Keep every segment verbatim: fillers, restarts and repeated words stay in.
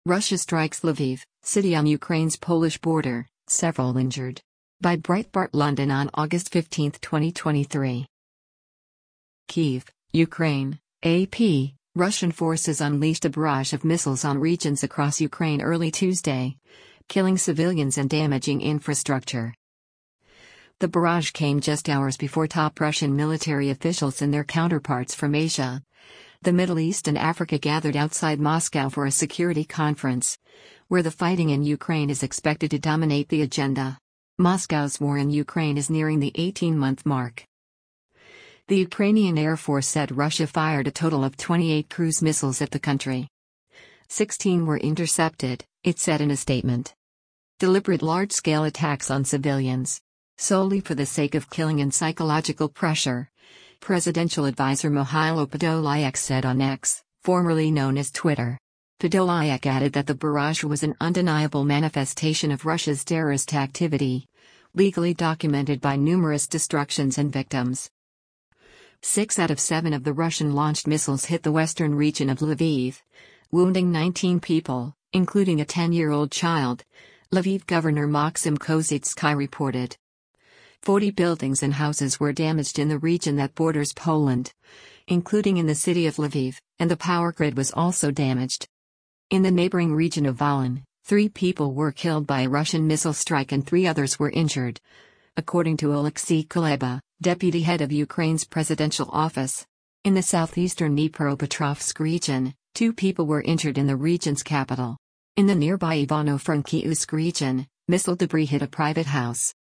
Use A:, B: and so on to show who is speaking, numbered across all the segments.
A: Russia strikes Lviv, city on Ukraine's Polish border, several injured. By Breitbart London on August fifteenth, twenty twenty-three. Kyiv, Ukraine, A P. Russian forces unleashed a barrage of missiles on regions across Ukraine early Tuesday, killing civilians and damaging infrastructure. The barrage came just hours before top Russian military officials and their counterparts from Asia, the Middle East and Africa gathered outside Moscow for a security conference, where the fighting in Ukraine is expected to dominate the agenda. Moscow's war in Ukraine is nearing the eighteen-month mark. The Ukrainian Air Force said Russia fired a total of twenty-eight cruise missiles at the country. sixteen were intercepted, it said in a statement. Deliberate large-scale attacks on civilians, solely for the sake of killing and psychological pressure, Presidential advisor Mikhailo Podolyak said on X, formerly known as Twitter. Podolyak added that the barrage was an undeniable manifestation of Russia's terrorist activity, legally documented by numerous destructions and victims. Six out of seven of the Russian-launched missiles hit the western region of Lviv, wounding nineteen people, including a ten-year-old child, Lviv Governor Maxim Kozytsky reported. forty buildings and houses were damaged in the region that borders Poland, including in the city of Lviv, and the power grid was also damaged. In the neighboring region of Volyn, three people were killed by a Russian missile strike and three others were injured, according to Oleksiy Kuleba, deputy head of Ukraine's presidential office. In the southeastern Dnipropetrovsk region, two people were injured in the region's capital. In the nearby Ivano-Frankivsk region, missile debris hit a private house.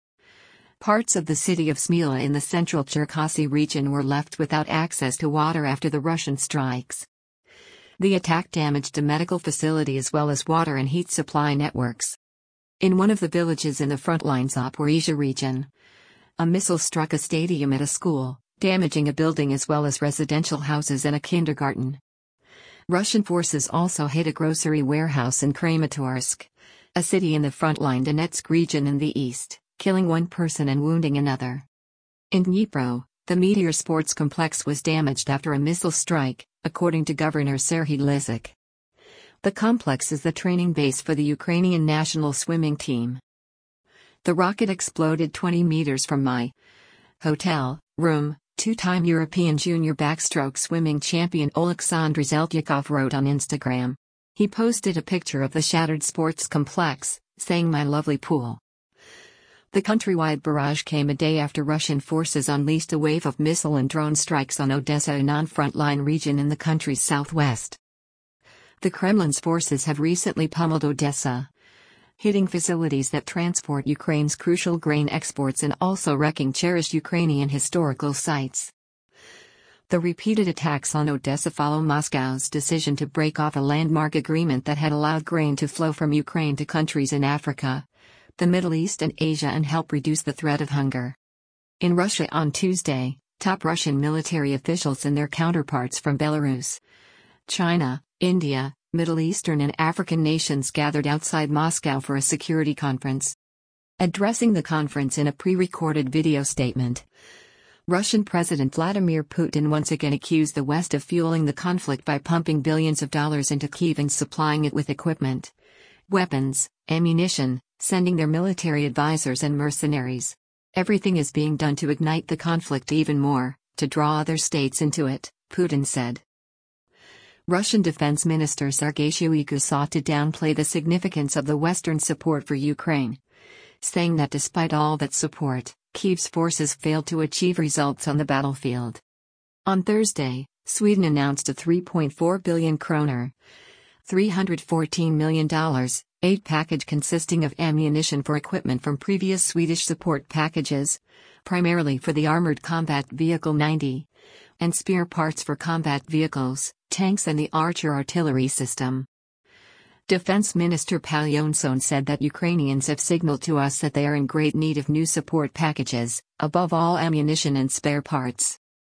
A: Parts of the city of Smila in the central Cherkasy region were left without access to water after the Russian strikes. The attack damaged a medical facility as well as water and heat supply networks. In one of the villages in the frontline Zaporizhzhia region, a missile struck a stadium at a school, damaging a building as well as residential houses and a kindergarten. Russian forces also hit a grocery warehouse in Kramatorsk, a city in the frontline Donetsk region in the east, killing one person and wounding another. In Dnipro, the Meteor Sports Complex was damaged after a missile strike, according to Governor Serhiy Lysyk. The complex is the training base for the Ukrainian national swimming team. The rocket exploded twenty meters from my hotel room, two-time European junior backstroke swimming champion Oleksandr Zeltyakov wrote on Instagram. He posted a picture of the shattered sports complex, saying "My lovely pool." The countrywide barrage came a day after Russian forces unleashed a wave of missile and drone strikes on Odessa, a non-frontline region in the country's southwest. The Kremlin's forces have recently pummeled Odessa, hitting facilities that transport Ukraine's crucial grain exports and also wrecking cherished Ukrainian historical sites. The repeated attacks on Odessa follow Moscow's decision to break off a landmark agreement that had allowed grain to flow from Ukraine to countries in Africa, the Middle East and Asia and help reduce the threat of hunger. In Russia on Tuesday, top Russian military officials and their counterparts from Belarus, China, India, Middle Eastern and African nations gathered outside Moscow for a security conference. Addressing the conference in a pre-recorded video statement, Russian President Vladimir Putin once again accused the West of fueling the conflict by pumping billions of dollars into Kyiv and supplying it with equipment, weapons, ammunition, sending their military advisors and mercenaries. Everything is being done to ignite the conflict even more, to draw other states into it, Putin said. Russian Defense Minister Sergei Shoigu sought to downplay the significance of the Western support for Ukraine, saying that despite all that support, Kyiv's forces failed to achieve results on the battlefield. On Thursday, Sweden announced a three point four billion kroner, three hundred fourteen million dollars, aid package consisting of ammunition for equipment from previous Swedish support packages, primarily for the Armored Combat Vehicle ninety, and spare parts for combat vehicles, tanks and the Archer artillery system. Defense Minister Paul Yonson said that Ukrainians have signaled to us that they are in great need of new support packages, above all ammunition and spare parts.